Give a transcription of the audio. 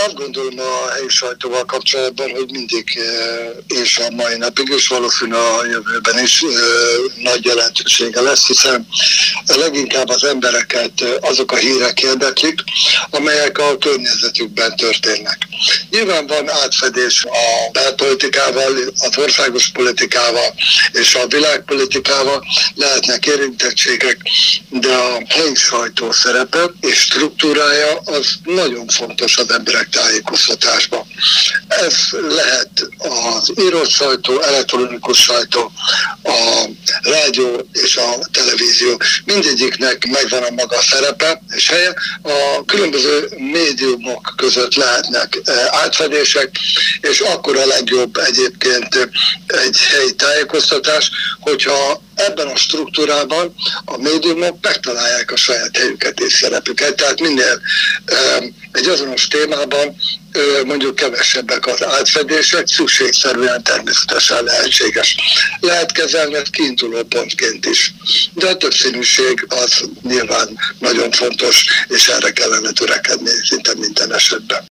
azt gondolom a helyi sajtóval kapcsolatban, hogy mindig és a mai napig, és valószínűleg a jövőben is nagy jelentősége lesz, hiszen leginkább az embereket azok a hírek érdeklik, amelyek a környezetükben történnek. Nyilván van átfedés a belpolitikával, az országos politikával és a világpolitikával, lehetnek érintettségek, de a helyi sajtó szerepe és struktúrája az nagyon fontos az emberek tájékoztatásban. Ez lehet az írott sajtó, elektronikus sajtó, a rádió és a televízió. Mindegyiknek megvan a maga szerepe és helye. A különböző médiumok között lehetnek átfedések, és akkor a legjobb egyébként egy helyi tájékoztatás, hogyha ebben a struktúrában a médiumok megtalálják a saját helyüket és szerepüket. Tehát minél egy azonos témában mondjuk kevesebbek az átfedések, szükségszerűen természetesen lehetséges. Lehet kezelni ezt kiinduló pontként is. De a többszínűség az nyilván nagyon fontos, és erre kellene törekedni szinte minden esetben.